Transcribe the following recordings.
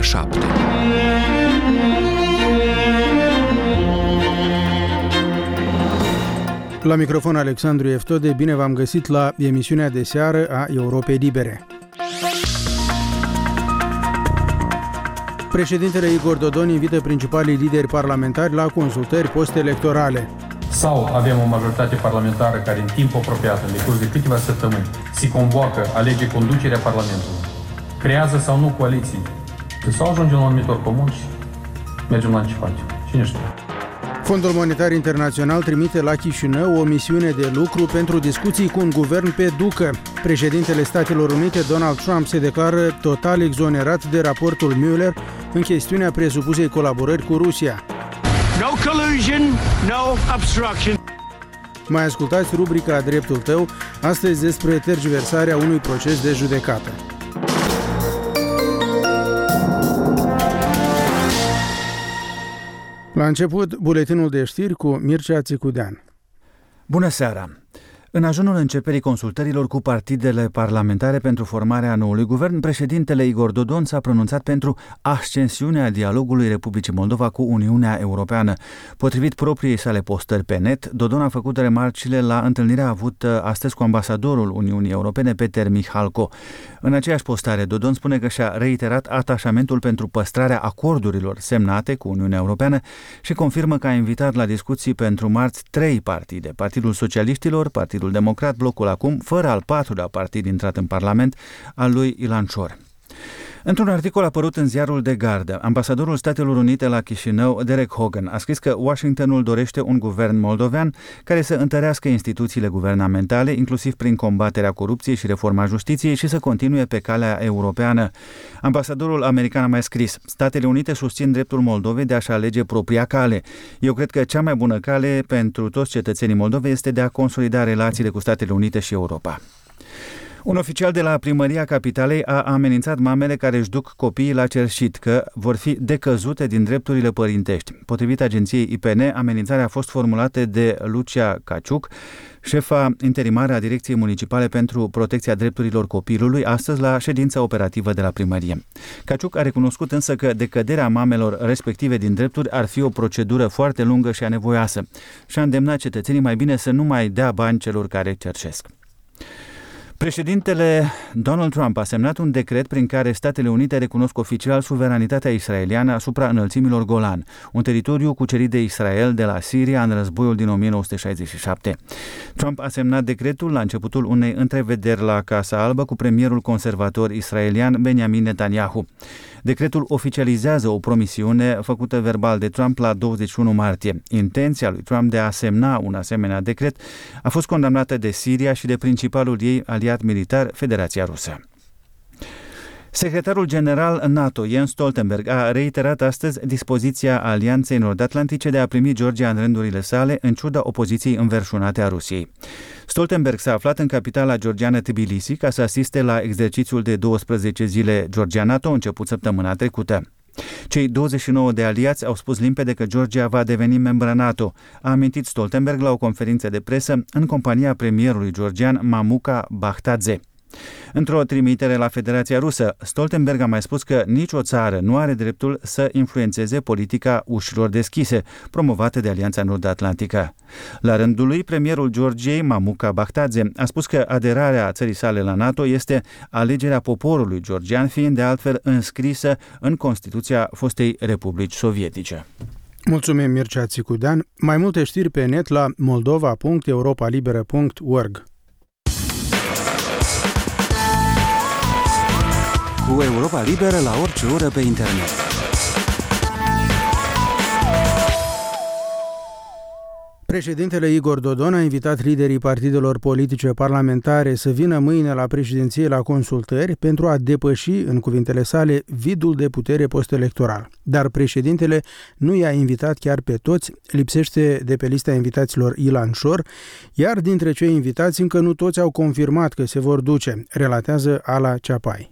7. La microfon Alexandru Eftode, bine v-am găsit la emisiunea de seară a Europei Libere. Președintele Igor Dodon invită principalii lideri parlamentari la consultări post-electorale. Sau avem o majoritate parlamentară care în timp apropiat, în decurs de câteva săptămâni, se convoacă, alege conducerea Parlamentului, creează sau nu coaliții, sau ajungem la un numitor comun și mergem la ce facem. Cine știe? Fondul Monetar Internațional trimite la Chișinău o misiune de lucru pentru discuții cu un guvern pe ducă. Președintele Statelor Unite, Donald Trump, se declară total exonerat de raportul Mueller în chestiunea presupusei colaborări cu Rusia. No collusion, no obstruction. Mai ascultați rubrica Dreptul tău, astăzi despre tergiversarea unui proces de judecată. La început, buletinul de știri cu Mircea Țicudean. Bună seara! În ajunul începerii consultărilor cu partidele parlamentare pentru formarea noului guvern, președintele Igor Dodon s-a pronunțat pentru ascensiunea dialogului Republicii Moldova cu Uniunea Europeană. Potrivit propriei sale postări pe net, Dodon a făcut remarcile la întâlnirea avută astăzi cu ambasadorul Uniunii Europene, Peter Mihalko. În aceeași postare, Dodon spune că și-a reiterat atașamentul pentru păstrarea acordurilor semnate cu Uniunea Europeană și confirmă că a invitat la discuții pentru marți 3 partide: Partidul Socialiștilor, Partidul Democrat, Blocul Acum, fără al 4-lea partid intrat în Parlament, al lui Ilan Șor. Într-un articol apărut în ziarul The Guardian, ambasadorul Statelor Unite la Chișinău, Derek Hogan, a scris că Washingtonul dorește un guvern moldovean care să întărească instituțiile guvernamentale, inclusiv prin combaterea corupției și reforma justiției, și să continue pe calea europeană. Ambasadorul american a mai scris: Statele Unite susțin dreptul Moldovei de a-și alege propria cale. Eu cred că cea mai bună cale pentru toți cetățenii Moldovei este de a consolida relațiile cu Statele Unite și Europa. Un oficial de la Primăria Capitalei a amenințat mamele care își duc copiii la cerșit că vor fi decăzute din drepturile părintești. Potrivit agenției IPN, amenințarea a fost formulată de Lucia Caciuc, șefa interimară a Direcției Municipale pentru Protecția Drepturilor Copilului, astăzi la ședința operativă de la primărie. Caciuc a recunoscut însă că decăderea mamelor respective din drepturi ar fi o procedură foarte lungă și anevoioasă și a îndemnat cetățenii mai bine să nu mai dea bani celor care cerșesc. Președintele Donald Trump a semnat un decret prin care Statele Unite recunosc oficial suveranitatea israeliană asupra înălțimilor Golan, un teritoriu cucerit de Israel de la Siria în războiul din 1967. Trump a semnat decretul la începutul unei întrevederi la Casa Albă cu premierul conservator israelian Benjamin Netanyahu. Decretul oficializează o promisiune făcută verbal de Trump la 21 martie. Intenția lui Trump de a semna un asemenea decret a fost condamnată de Siria și de principalul ei aliat militar, Federația Rusă. Secretarul general NATO, Jens Stoltenberg, a reiterat astăzi dispoziția Alianței Nord-Atlantice de a primi Georgia în rândurile sale, în ciuda opoziției înverșunate a Rusiei. Stoltenberg s-a aflat în capitala georgiană Tbilisi ca să asiste la exercițiul de 12 zile Georgia-NATO început săptămâna trecută. Cei 29 de aliați au spus limpede că Georgia va deveni membră NATO, a amintit Stoltenberg la o conferință de presă în compania premierului georgian Mamuka Bakhtadze. Într-o trimitere la Federația Rusă, Stoltenberg a mai spus că nicio țară nu are dreptul să influențeze politica ușilor deschise, promovată de Alianța Nord-Atlantică. La rândul lui, premierul Georgiei, Mamuka Bakhtadze, a spus că aderarea țării sale la NATO este alegerea poporului georgian, fiind de altfel înscrisă în Constituția fostei Republici Sovietice. Mulțumim, Mircea Țicudean. Mai multe știri pe net la moldova.europalibera.org. Cu Europa Liberă la orice oră pe internet. Președintele Igor Dodon a invitat liderii partidelor politice parlamentare să vină mâine la președinție la consultări pentru a depăși, în cuvintele sale, vidul de putere post-electoral. Dar președintele nu i-a invitat chiar pe toți, lipsește de pe lista invitaților Ilan Șor, iar dintre cei invitați încă nu toți au confirmat că se vor duce, relatează Ala Ceapai.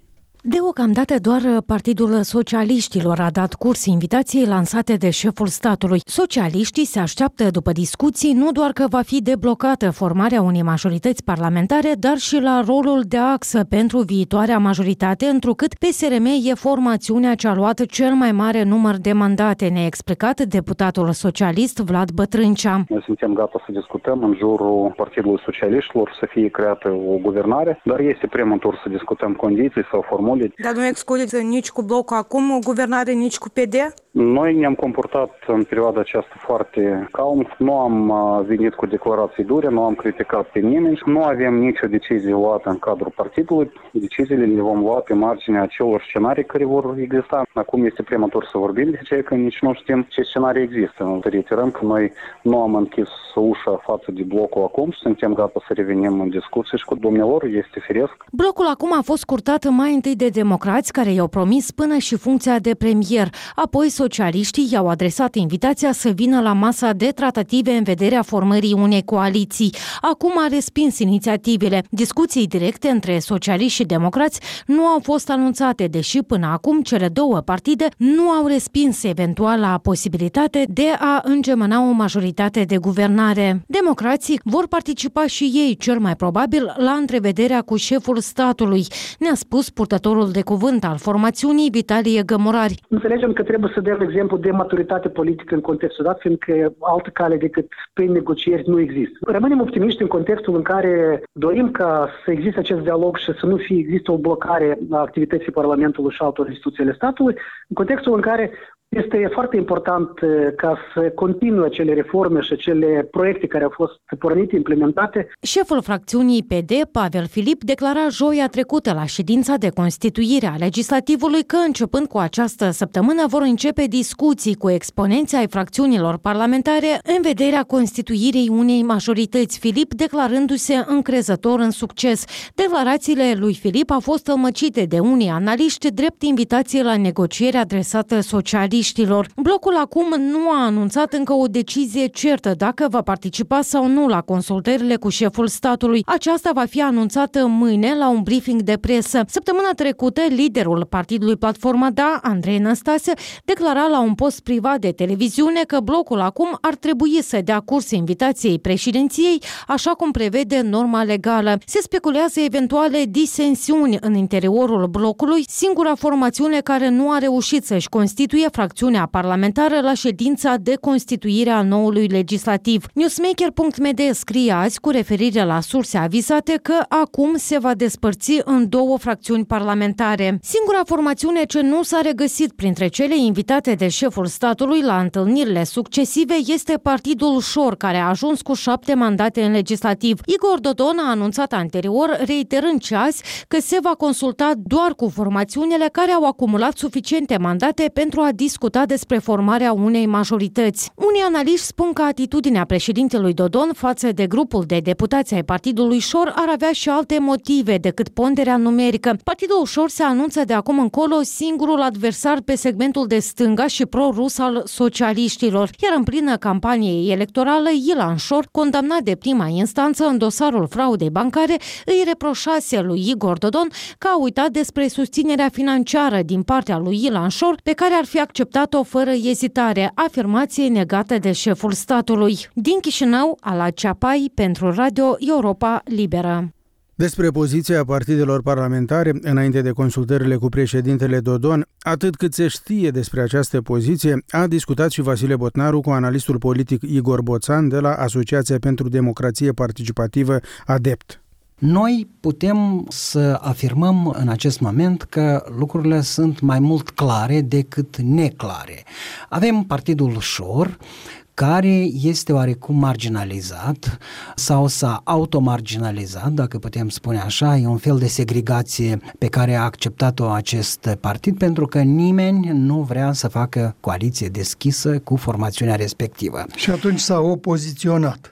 Deocamdată doar Partidul Socialiștilor a dat curs invitației lansate de șeful statului. Socialiștii se așteaptă după discuții nu doar că va fi deblocată formarea unei majorități parlamentare, dar și la rolul de axă pentru viitoarea majoritate, întrucât PSRM e formațiunea ce a luat cel mai mare număr de mandate, ne-a explicat deputatul socialist Vlad Bătrâncea. Noi suntem gata să discutăm în jurul Partidului Socialiștilor să fie creată o guvernare, dar este prematur să discutăm condiții sau formule. Dar nu excludeți nici cu blocul acum guvernare, nici cu PD? Noi ne-am comportat în perioada aceasta foarte calm, nu am venit cu declarații dure, nu am criticat pe nimeni, nu avem nicio decizie luată în cadrul partidului. Deciziile le vom lua pe marginea acelor scenarii care vor exista. Acum este prematur să vorbim de ce, că nici nu știm ce scenarii există. Reiterăm că noi nu am închis ușa față de blocul acum și suntem gata să revenim în discuții și cu dumnealor, este firesc. Blocul acum a fost scurtat mai întâi de democrați, care i-au promis până și funcția de premier. Apoi socialiștii i-au adresat invitația să vină la masa de tratative în vederea formării unei coaliții. Acum a respins inițiativele. Discuții directe între socialiști și democrați nu au fost anunțate, deși până acum cele două partide nu au respins eventuala posibilitate de a îngemâna o majoritate de guvernare. Democrații vor participa și ei, cel mai probabil, la întrevederea cu șeful statului, ne-a spus purtătorul de cuvânt al formațiunii, Vitalie Gămurari. Înțelegem că trebuie să dăm exemplu de maturitate politică în contextul dat, fiindcă altă cale decât prin negocieri nu există. Rămânem optimiști în contextul în care dorim ca să existe acest dialog și să nu există o blocare a activității Parlamentului și altor instituții ale statului, în contextul în care este foarte important ca să continue acele reforme și acele proiecte care au fost pornite, implementate. Șeful fracțiunii PD, Pavel Filip, declara joia trecută la ședința de constituire a legislativului că începând cu această săptămână vor începe discuții cu exponenții ai fracțiunilor parlamentare în vederea constituirii unei majorități, Filip declarându-se încrezător în succes. Declarațiile lui Filip au fost tămăcite de unii analiști drept invitație la negociere adresată socialiștilor. Blocul acum nu a anunțat încă o decizie certă dacă va participa sau nu la consultările cu șeful statului. Aceasta va fi anunțată mâine la un briefing de presă. Săptămâna trecută, liderul partidului Platforma Da, Andrei Năstase, declara la un post privat de televiziune că blocul acum ar trebui să dea curs invitației președinției, așa cum prevede norma legală. Se speculează eventuale disensiuni în interiorul blocului, singura formațiune care nu a reușit să-și constituie fracțiunea parlamentară la ședința de constituire a noului legislativ. Newsmaker.md scrie azi, cu referire la surse avizate, că acum se va despărți în două fracțiuni parlamentare. Singura formațiune ce nu s-a regăsit printre cele invitate de șeful statului la întâlnirile succesive este Partidul Șor, care a ajuns cu 7 mandate în legislativ. Igor Dodon a anunțat anterior, reiterând azi, că se va consulta doar cu formațiunile care au acumulat suficiente mandate pentru a discuta despre formarea unei majorități. Unii analiști spun că atitudinea președintelui Dodon față de grupul de deputați ai Partidului Șor ar avea și alte motive decât ponderea numerică. Partidul Șor se anunță de acum încolo singurul adversar pe segmentul de stânga și pro-rus al socialiștilor, iar în plină campanie electorală, Ilan Șor, condamnat de prima instanță în dosarul fraudei bancare, îi reproșase lui Igor Dodon că a uitat despre susținerea financiară din partea lui Ilan Șor, pe care ar fi acceptat-o fără ezitare, afirmație negată de șeful statului. Din Chișinău, Ala Ceapai, pentru Radio Europa Liberă. Despre poziția partidelor parlamentare, înainte de consultările cu președintele Dodon, atât cât se știe despre această poziție, a discutat și Vasile Botnaru cu analistul politic Igor Boțan de la Asociația pentru Democrație Participativă ADEPT. Noi putem să afirmăm în acest moment că lucrurile sunt mai mult clare decât neclare. Avem Partidul Șor, care este oarecum marginalizat sau s-a automarginalizat, dacă putem spune așa, e un fel de segregație pe care a acceptat-o acest partid pentru că nimeni nu vrea să facă coaliție deschisă cu formațiunea respectivă. Și atunci s-a opoziționat.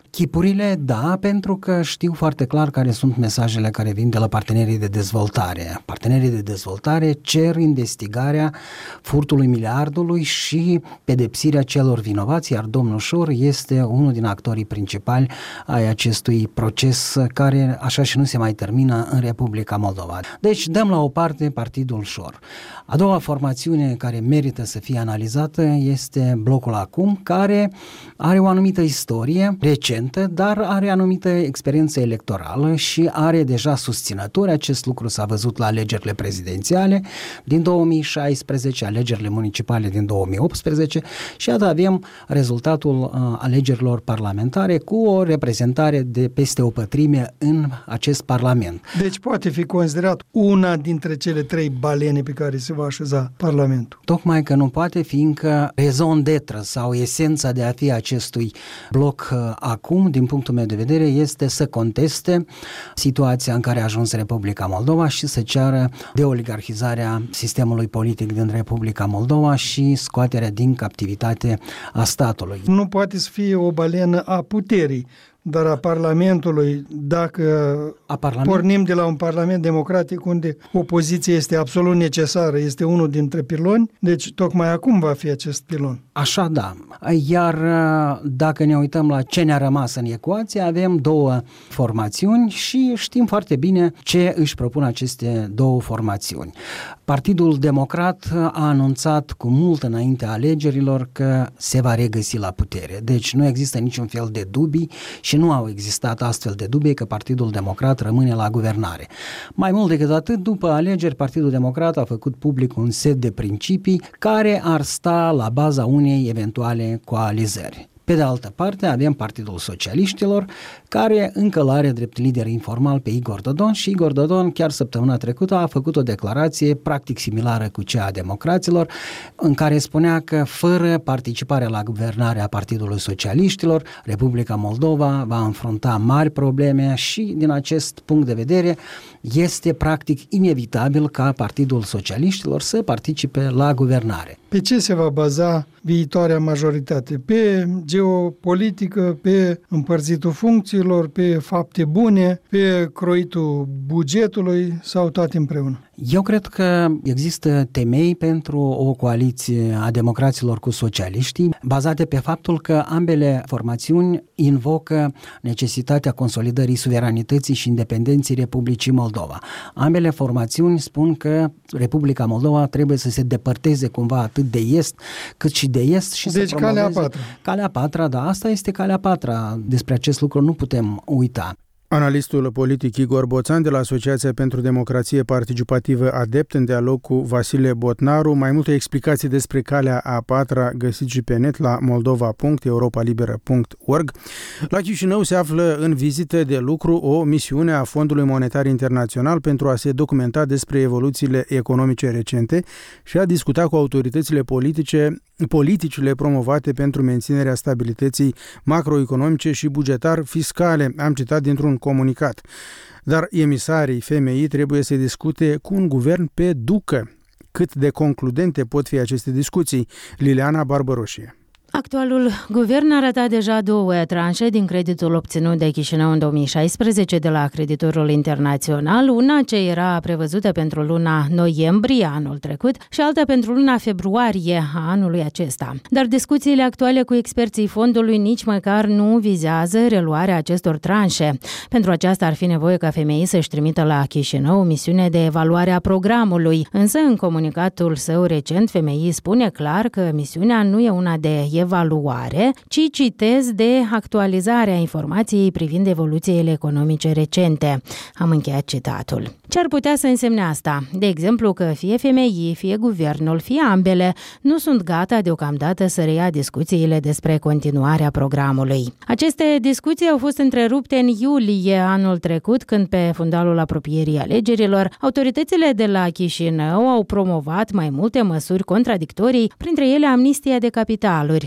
chipurile, da, pentru că știu foarte clar care sunt mesajele care vin de la partenerii de dezvoltare. Partenerii de dezvoltare cer investigarea furtului miliardului și pedepsirea celor vinovați, iar domnul Șor este unul din actorii principali ai acestui proces care așa și nu se mai termină în Republica Moldova. Deci dăm la o parte Partidul Șor. A doua formațiune care merită să fie analizată este Blocul Acum, care are o anumită istorie recentă, dar are anumită experiență electorală și are deja susținători. Acest lucru s-a văzut la alegerile prezidențiale din 2016, alegerile municipale din 2018 și iată avem rezultatul alegerilor parlamentare cu o reprezentare de peste o pătrime în acest parlament. Deci poate fi considerat una dintre cele 3 balene pe care se va așeza Parlamentul. Tocmai că nu poate, fiindcă raison d'être sau esența de a fi acestui bloc acum, din punctul meu de vedere, este să conteste situația în care a ajuns Republica Moldova și să ceară deoligarhizarea sistemului politic din Republica Moldova și scoaterea din captivitate a statului. Nu poate să fie o balenă a puterii, dar a Parlamentului, dacă pornim de la un Parlament democratic unde opoziția este absolut necesară, este unul dintre piloni, deci tocmai acum va fi acest pilon. Așa, da. Iar dacă ne uităm la ce ne-a rămas în ecuație, avem 2 formațiuni și știm foarte bine ce își propun aceste 2 formațiuni. Partidul Democrat a anunțat cu mult înainte alegerilor că se va regăsi la putere. Deci nu există niciun fel de dubii și nu au existat astfel de dubii că Partidul Democrat rămâne la guvernare. Mai mult decât atât, după alegeri, Partidul Democrat a făcut public un set de principii care ar sta la baza unei eventuale coalizări. Pe de altă parte, avem Partidul Socialiștilor, care încă l-are drept lider informal pe Igor Dodon și Igor Dodon chiar săptămâna trecută a făcut o declarație practic similară cu cea a democraților, în care spunea că fără participarea la guvernarea Partidului Socialiștilor, Republica Moldova va înfrunta mari probleme și din acest punct de vedere este practic inevitabil ca Partidul Socialiștilor să participe la guvernare. Pe ce se va baza viitoarea majoritate? Pe geopolitică, pe împărțitul funcțiilor, pe fapte bune, pe croitul bugetului sau toate împreună? Eu cred că există temei pentru o coaliție a democraților cu socialiștii, bazate pe faptul că ambele formațiuni invocă necesitatea consolidării suveranității și independenței Republicii Moldova. Ambele formațiuni spun că Republica Moldova trebuie să se depărteze cumva atât de est cât și de est și deci să promoveze calea a patra. Calea a patra, da, asta este calea a patra. Despre acest lucru nu putem uita. Analistul politic Igor Boțan de la Asociația pentru Democrație Participativă ADEPT în dialog cu Vasile Botnaru. Mai multe explicații despre calea a patra găsiți și pe net la moldova.europalibera.org. La Chișinău se află în vizită de lucru o misiune a Fondului Monetar Internațional pentru a se documenta despre evoluțiile economice recente și a discuta cu autoritățile politicile promovate pentru menținerea stabilității macroeconomice și bugetar-fiscale, am citat dintr-un comunicat. Dar emisarii FMI trebuie să discute cu un guvern pe ducă. Cât de concludente pot fi aceste discuții? Liliana Barbăroșie. Actualul guvern arăta deja 2 tranșe din creditul obținut de Chișinău în 2016 de la creditorul internațional, una ce era prevăzută pentru luna noiembrie anul trecut și alta pentru luna februarie a anului acesta. Dar discuțiile actuale cu experții fondului nici măcar nu vizează reluarea acestor tranșe. Pentru aceasta ar fi nevoie ca FMI să-și trimită la Chișinău o misiune de evaluare a programului, însă în comunicatul său recent FMI spune clar că misiunea nu e una de evaluare, ci citez de actualizarea informației privind evoluțiile economice recente. Am încheiat citatul. Ce ar putea să însemne asta? De exemplu că fie FMI, fie guvernul, fie ambele nu sunt gata deocamdată să reia discuțiile despre continuarea programului. Aceste discuții au fost întrerupte în iulie anul trecut, când pe fundalul apropierii alegerilor, autoritățile de la Chișinău au promovat mai multe măsuri contradictorii, printre ele amnistia de capitaluri,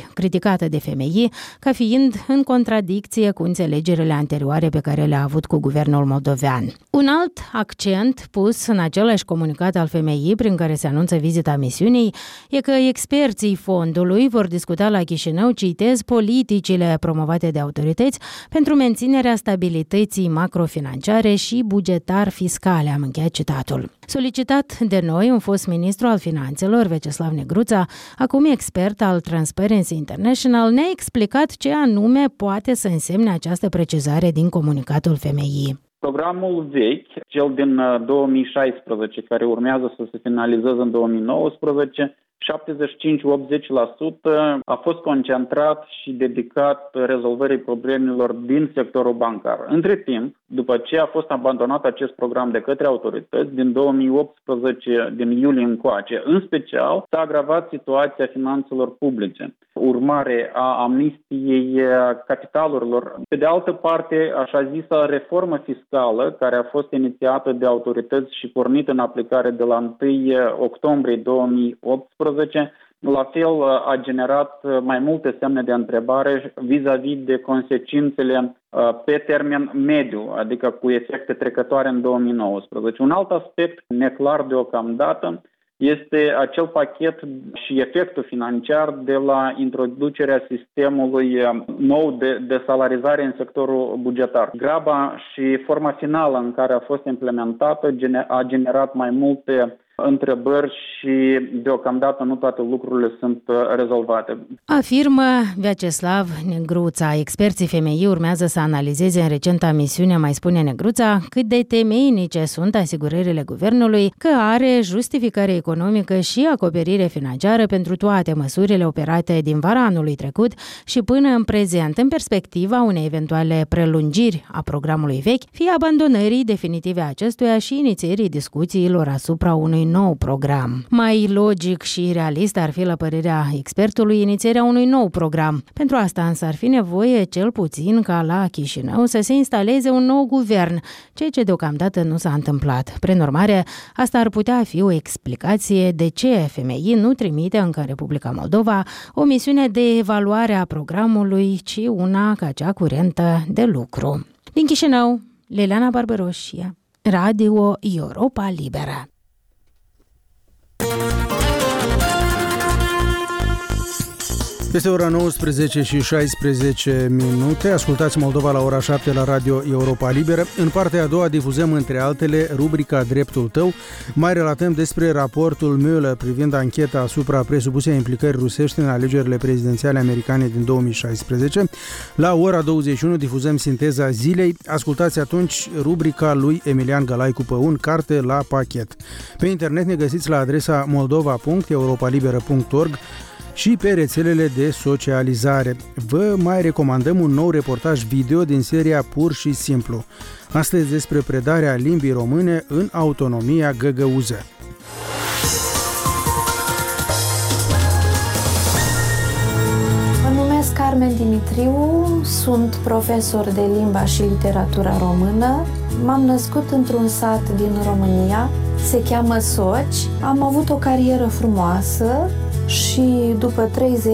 ori criticată de FMI ca fiind în contradicție cu înțelegerile anterioare pe care le-a avut cu guvernul moldovean. Un alt accent pus în același comunicat al FMI prin care se anunță vizita misiunii e că experții fondului vor discuta la Chișinău, citez, politicile promovate de autorități pentru menținerea stabilității macrofinanciare și bugetar-fiscale, am încheiat citatul. Solicitat de noi, un fost ministru al finanțelor, Vyacheslav Negruța, acum expert al Transparency International, ne-a explicat ce anume poate să însemne această precizare din comunicatul FMI. Programul vechi, cel din 2016, care urmează să se finalizeze în 2019, 75-80% a fost concentrat și dedicat rezolvării problemelor din sectorul bancar. Între timp, după ce a fost abandonat acest program de către autorități, din 2018, din iulie încoace, în special, s-a agravat situația finanțelor publice, urmare a amnistiei capitalurilor. Pe de altă parte, așa zisa reformă fiscală, care a fost inițiată de autorități și pornită în aplicare de la 1 octombrie 2018, la fel a generat mai multe semne de întrebare vis-a-vis de consecințele pe termen mediu, adică cu efecte trecătoare în 2019. Un alt aspect neclar deocamdată este acel pachet și efectul financiar de la introducerea sistemului nou de salarizare în sectorul bugetar. Graba și forma finală în care a fost implementată a generat mai multe întrebări și deocamdată nu toate lucrurile sunt rezolvate. Afirmă Vyacheslav Negruța. Experții FMI urmează să analizeze în recenta misiune, mai spune Negruța, cât de temeinice sunt asigurările guvernului că are justificare economică și acoperire financiară pentru toate măsurile operate din vara anului trecut și până în prezent, în perspectiva unei eventuale prelungiri a programului vechi, fie abandonării definitive a acestuia și inițierii discuțiilor asupra unui nou program. Mai logic și realist ar fi, la părerea expertului, inițierea unui nou program. Pentru asta însă ar fi nevoie cel puțin ca la Chișinău să se instaleze un nou guvern, ceea ce deocamdată nu s-a întâmplat. Prin urmare, asta ar putea fi o explicație de ce FMI nu trimite încă în Republica Moldova o misiune de evaluare a programului, ci una ca cea curentă de lucru. Din Chișinău, Liliana Barbaroșie, Radio Europa Liberă. Este ora 19 și 16 minute. Ascultați Moldova la ora 7 la Radio Europa Liberă. În partea a doua difuzăm, între altele, rubrica Dreptul tău. Mai relatăm despre raportul Mueller privind ancheta asupra presupusei implicări rusești în alegerile prezidențiale americane din 2016. La ora 21 difuzăm sinteza zilei. Ascultați atunci rubrica lui Emilian Galai cu Păun, carte la pachet. Pe internet ne găsiți la adresa moldova.europalibera.org și pe rețelele de socializare. Vă mai recomandăm un nou reportaj video din seria Pur și Simplu. Astăzi despre predarea limbii române în autonomia găgăuză. Mă numesc Carmen Dimitriu, sunt profesor de limba și literatura română. M-am născut într-un sat din România, se cheamă Soci. Am avut o carieră frumoasă și după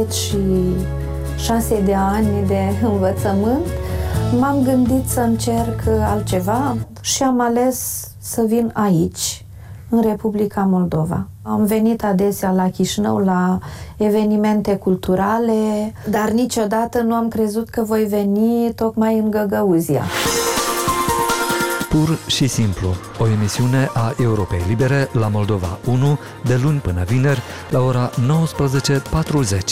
36 de ani de învățământ m-am gândit să încerc altceva și am ales să vin aici, în Republica Moldova. Am venit adesea la Chișinău la evenimente culturale, dar niciodată nu am crezut că voi veni tocmai în Găgăuzia. Pur și Simplu, o emisiune a Europei Libere la Moldova 1, de luni până vineri, la ora 19:40.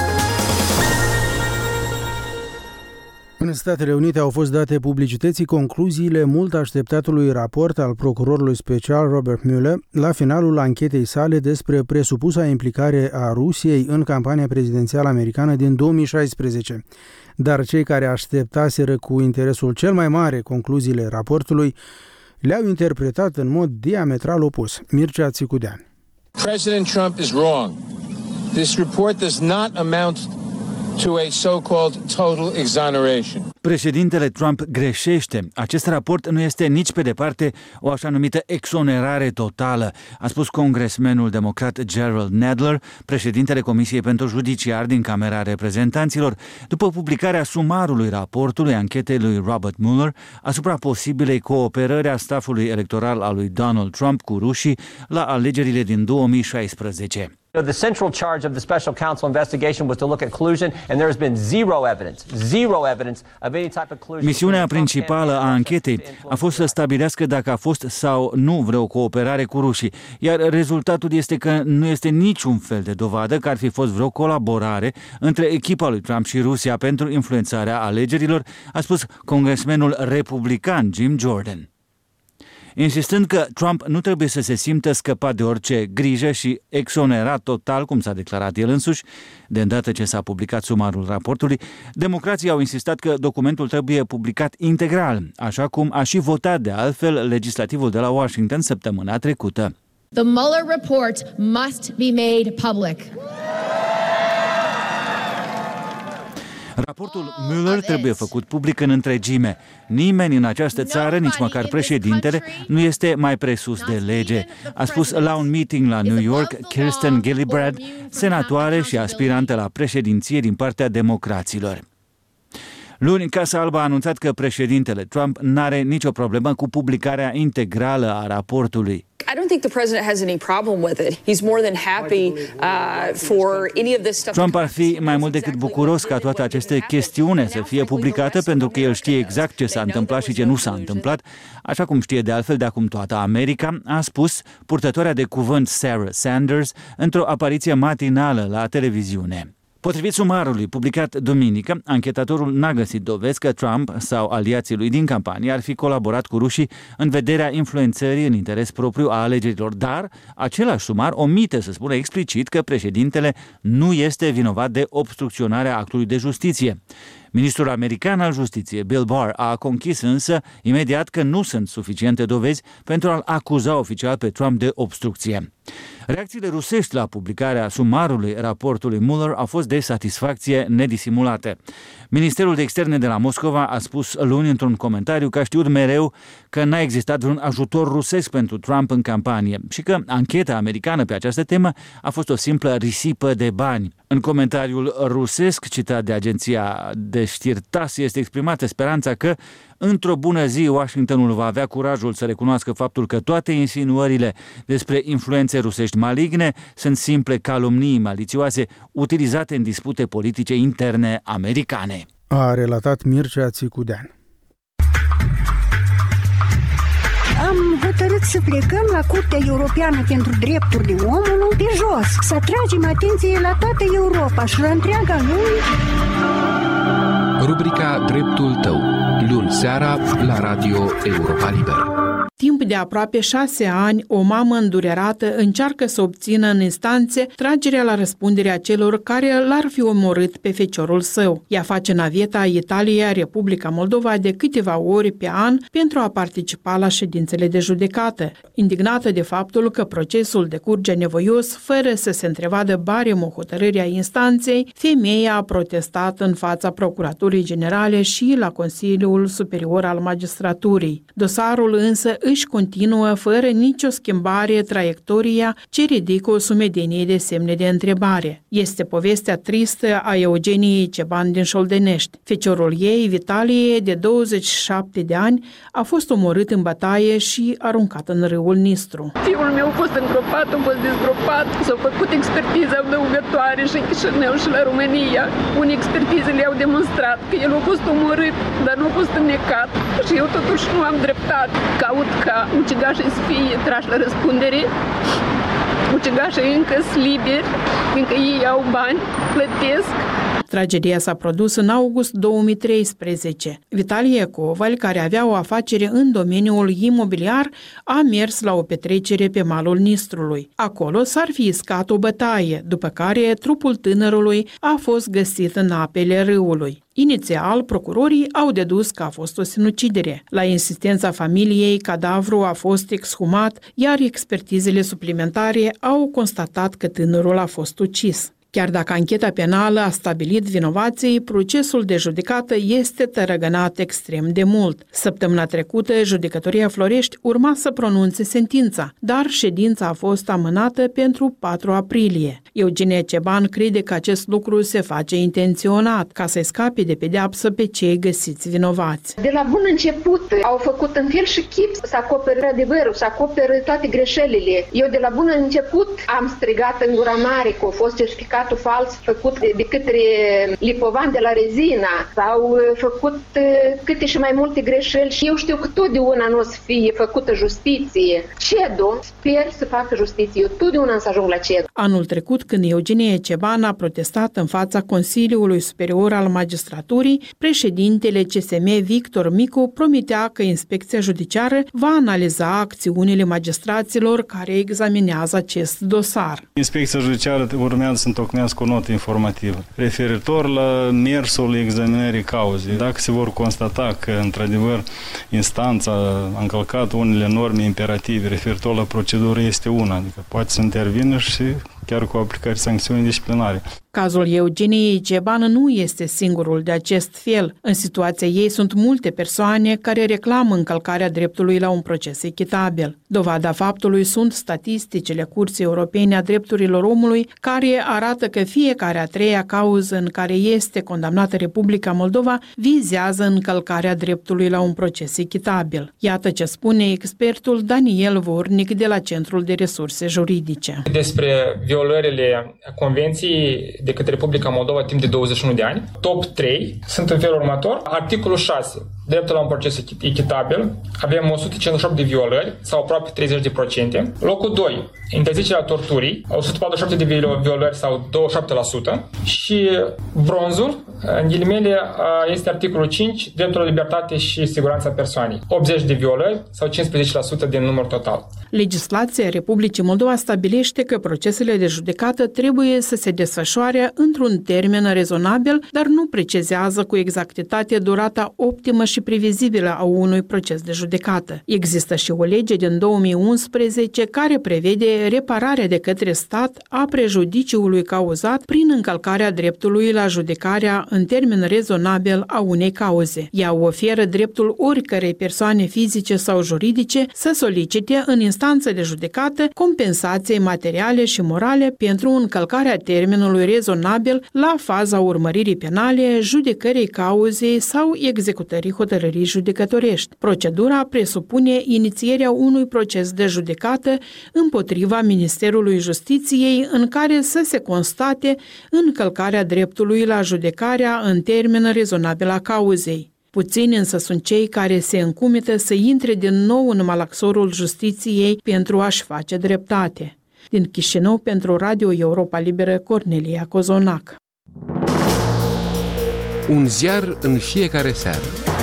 În Statele Unite au fost date publicității concluziile mult așteptatului raport al procurorului special Robert Mueller la finalul anchetei sale despre presupusa implicare a Rusiei în campania prezidențială americană din 2016. Dar cei care așteptaseră cu interesul cel mai mare concluziile raportului le-au interpretat în mod diametral opus. Mircea Țicudean. President Trump is wrong. This report does not amount to a so-called total exoneration. Președintele Trump greșește. Acest raport nu este nici pe departe o așa numită exonerare totală, a spus congresmenul democrat Gerald Nadler, președintele Comisiei pentru Judiciar din Camera Reprezentanților, după publicarea sumarului raportului anchetei lui Robert Mueller asupra posibilei cooperări a stafului electoral al lui Donald Trump cu rușii la alegerile din 2016. The central charge of the special counsel investigation was to look at collusion, and there has been zero evidence of any type of collusion. Misiunea principală a anchetei a fost să stabilească dacă a fost sau nu vreo cooperare cu rușii, iar rezultatul este că nu este niciun fel de dovadă că ar fi fost vreo colaborare între echipa lui Trump și Rusia pentru influențarea alegerilor, a spus congresmenul republican Jim Jordan, insistând că Trump nu trebuie să se simtă scăpat de orice grijă și exonerat total, cum s-a declarat el însuși. De îndată ce s-a publicat sumarul raportului, democrații au insistat că documentul trebuie publicat integral, așa cum a și votat de altfel legislativul de la Washington săptămâna trecută. The Mueller report must be made public. Raportul Mueller trebuie făcut public în întregime. Nimeni în această țară, nici măcar președintele, nu este mai presus de lege, a spus la un meeting la New York Kirsten Gillibrand, senatoare și aspirantă la președinție din partea democraților. Luni, Casa Albă a anunțat că președintele Trump n-are nicio problemă cu publicarea integrală a raportului. I don't think the president has any problem with it. He's more than happy for any of this stuff. Trump ar fi mai mult decât bucuros ca toate aceste chestiuni să fie publicate, pentru că el știe exact ce s-a întâmplat și ce nu s-a întâmplat, așa cum știe de altfel de acum toată America, a spus purtătoarea de cuvânt Sarah Sanders într-o apariție matinală la televiziune. Potrivit sumarului publicat duminică, anchetatorul n-a găsit dovezi că Trump sau aliații lui din campanie ar fi colaborat cu rușii în vederea influențării în interes propriu a alegerilor, dar același sumar omite să spună explicit că președintele nu este vinovat de obstrucționarea actului de justiție. Ministrul american al justiției, Bill Barr, a conchis însă imediat că nu sunt suficiente dovezi pentru a-l acuza oficial pe Trump de obstrucție. Reacțiile rusești la publicarea sumarului raportului Mueller au fost de satisfacție nedisimulată. Ministerul de Externe de la Moscova a spus luni într-un comentariu că a știut mereu că n-a existat vreun ajutor rusesc pentru Trump în campanie și că ancheta americană pe această temă a fost o simplă risipă de bani. În comentariul rusesc, citat de agenția de știri TASS, este exprimată speranța că într-o bună zi Washingtonul va avea curajul să recunoască faptul că toate insinuările despre influențe rusești maligne sunt simple calomnii malițioase utilizate în dispute politice interne americane. A relatat Mircea Țicudean. Am hotărât să plecăm la Curtea Europeană pentru Drepturile Omului pe jos, să atragem atenție la toată Europa și la întreaga lume. Rubrica Dreptul tău, luni seara la Radio Europa Liberă. Timp de aproape 6 ani, o mamă îndurerată încearcă să obțină în instanțe tragerea la răspundere a celor care l-ar fi omorât pe feciorul său. Ea face naveta Italia-Republica Moldova de câteva ori pe an pentru a participa la ședințele de judecată. Indignată de faptul că procesul decurge nevoios, fără să se întrevadă baremul hotărârea instanței, femeia a protestat în fața Procuraturii Generale și la Consiliul Superior al Magistraturii. Dosarul însă își continuă fără nicio schimbare traiectoria ce ridică o sumedenie de semne de întrebare. Este povestea tristă a Eugeniei Ceban din Șoldenești. Feciorul ei, Vitalie, de 27 de ani, a fost omorât în bătaie și aruncat în râul Nistru. Fiul meu a fost îngropat, a fost dezgropat, s-au făcut expertize adăugătoare și în Chișinău și la România. Unii expertizele au demonstrat că el a fost omorât, dar nu a fost înnecat și eu totuși nu am dreptate. Caut ca ucigașii să fie trași la răspundere, ucigașii încă sunt liberi, fiindcă ei au bani, plătesc. Tragedia s-a produs în august 2013. Vitalie Coval, care avea o afacere în domeniul imobiliar, a mers la o petrecere pe malul Nistrului. Acolo s-ar fi iscat o bătaie, după care trupul tânărului a fost găsit în apele râului. Inițial, procurorii au dedus că a fost o sinucidere. La insistența familiei, cadavrul a fost exhumat, iar expertizele suplimentare au constatat că tânărul a fost ucis. Chiar dacă ancheta penală a stabilit vinovații, procesul de judecată este tărăgănat extrem de mult. Săptămâna trecută, Judecătoria Florești urma să pronunțe sentința, dar ședința a fost amânată pentru 4 aprilie. Eugenie Ceban crede că acest lucru se face intenționat, ca să scape de pedeapsă pe cei găsiți vinovați. De la bun început au făcut în fel și chip să acopere adevărul, să acopere toate greșelile. Eu de la bun început am strigat în gura mare că a fost certificatul fals făcut de către Lipovan de la Rezina. S-au făcut câte și mai multe greșeli și eu știu că totdeauna nu o să fie făcută justiție. CEDO, sper să facă justiție. Eu totdeauna am să ajung la CEDO. Anul trecut, când Eugenie Ceban a protestat în fața Consiliului Superior al Magistraturii, președintele CSM Victor Micu promitea că Inspecția Judiciară va analiza acțiunile magistraților care examinează acest dosar. Inspecția Judiciară urmează să întocmească o notă informativă referitor la mersul examinării cauzei. Dacă se vor constata că, într-adevăr, instanța a încălcat unele norme imperative referitor la procedură, este una, adică poate să intervină și chiar cu aplicare sancțiuni disciplinare. Cazul Eugeniei Ceban nu este singurul de acest fel. În situația ei sunt multe persoane care reclamă încălcarea dreptului la un proces echitabil. Dovada faptului sunt statisticile Curții Europene a Drepturilor Omului, care arată că fiecare a treia cauză în care este condamnată Republica Moldova vizează încălcarea dreptului la un proces echitabil. Iată ce spune expertul Daniel Vornic de la Centrul de Resurse Juridice. Despre violările Convenției de către Republica Moldova timp de 21 de ani. Top 3 sunt în felul următor. Articolul 6, dreptul la un proces echitabil. Avem 158 de violări, sau aproape 30%. Locul 2, interzicerea torturii, 147 de violări, sau 27%. Și bronzul, în ghilimele, este articolul 5, dreptul la libertate și siguranța persoanei. 80 de violări, sau 15% din număr total. Legislația Republicii Moldova stabilește că procesele de judecată trebuie să se desfășoare într-un termen rezonabil, dar nu precizează cu exactitate durata optimă și previzibilă a unui proces de judecată. Există și o lege din 2011 care prevede repararea de către stat a prejudiciului cauzat prin încălcarea dreptului la judecarea în termen rezonabil a unei cauze. Ea oferă dreptul oricărei persoane fizice sau juridice să solicite în instanță de judecată compensații materiale și morale pentru încălcarea termenului rezonabil la faza urmăririi penale, judecării cauzei sau executării hotărârii judecătorești. Procedura presupune inițierea unui proces de judecată împotriva Ministerului Justiției în care să se constate încălcarea dreptului la judecarea în termen rezonabil a cauzei. Puțini însă sunt cei care se încumetă să intre din nou în malaxorul justiției pentru a-și face dreptate. Din Chișinău, pentru Radio Europa Liberă, Cornelia Cozonac. Un ziar în fiecare seară.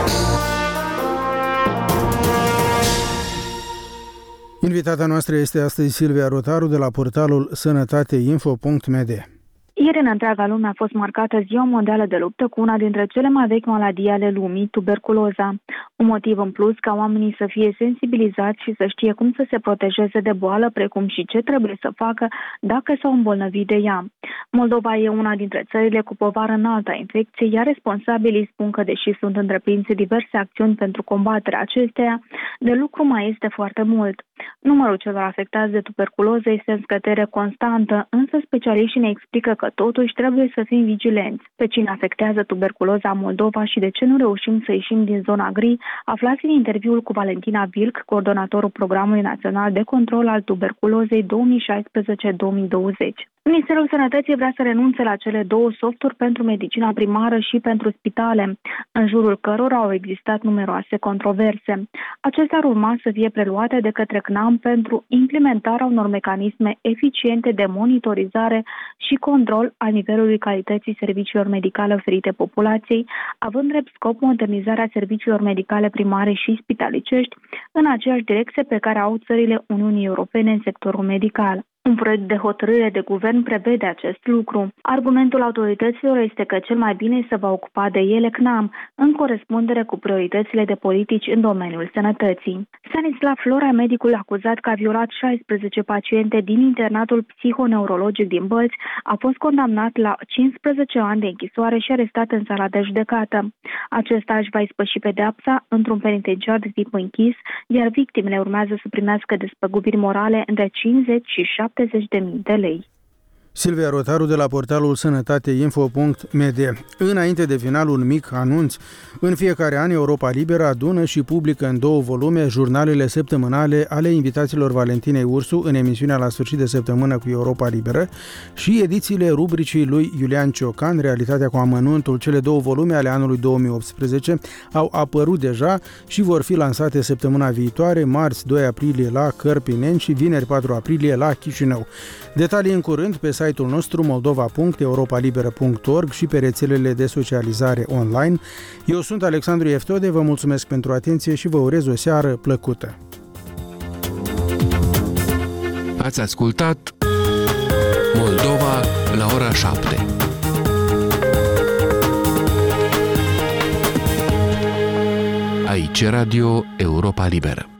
Invitata noastră este astăzi Silvia Rotaru de la portalul sănătateinfo.md. Ieri în întreaga lume a fost marcată Ziua Mondială de Luptă cu una dintre cele mai vechi maladii ale lumii, tuberculoza. Un motiv în plus ca oamenii să fie sensibilizați și să știe cum să se protejeze de boală, precum și ce trebuie să facă dacă s-au îmbolnăvit de ea. Moldova e una dintre țările cu povară înaltă a infecției, iar responsabilii spun că, deși sunt întreprinse diverse acțiuni pentru combaterea acesteia, de lucru mai este foarte mult. Numărul celor afectați de tuberculoză este în scădere constantă, însă specialiștii ne explică că totuși trebuie să fim vigilenți. Pe cine afectează tuberculoza în Moldova și de ce nu reușim să ieșim din zona gri, aflați în interviul cu Valentina Vilc, coordonatorul Programului Național de Control al Tuberculozei 2016-2020. Ministerul Sănătății vrea să renunțe la cele două softuri pentru medicina primară și pentru spitale, în jurul cărora au existat numeroase controverse. Acestea ar urma să fie preluate de către CNAM pentru implementarea unor mecanisme eficiente de monitorizare și control al nivelului calității serviciilor medicale oferite populației, având drept scop modernizarea serviciilor medicale primare și spitalicești în aceeași direcție pe care au țările Uniunii Europene în sectorul medical. Un proiect de hotărâre de guvern prevede acest lucru. Argumentul autorităților este că cel mai bine se va ocupa de ele CNAM, în corespundere cu prioritățile de politici în domeniul sănătății. Stanislav Flora, medicul acuzat că a violat 16 paciente din internatul psihoneurologic din Bălți, a fost condamnat la 15 ani de închisoare și arestat în sala de judecată. Acesta își va ispăși pedeapsa într-un penitenciar de tip închis, iar victimele urmează să primească despăgubiri morale între 50 și 70.000 de lei. Silvia Rotaru de la portalul sănătateinfo.md. Înainte de final, un mic anunț. În fiecare an, Europa Liberă adună și publică în 2 volume jurnalele săptămânale ale invitaților Valentinei Ursu în emisiunea La sfârșit de săptămână cu Europa Liberă și edițiile rubricii lui Iulian Ciocan, Realitatea cu amănuntul. Cele 2 volume ale anului 2018 au apărut deja și vor fi lansate săptămâna viitoare, marți 2 aprilie la Cărpineni și vineri 4 aprilie la Chișinău. Detalii în curând pe site-ul nostru moldova.europalibera.org și pe rețelele de socializare online. Eu sunt Alexandru Eftode, vă mulțumesc pentru atenție și vă urez o seară plăcută. Ați ascultat Moldova la ora 7. Aici Radio Europa Liberă.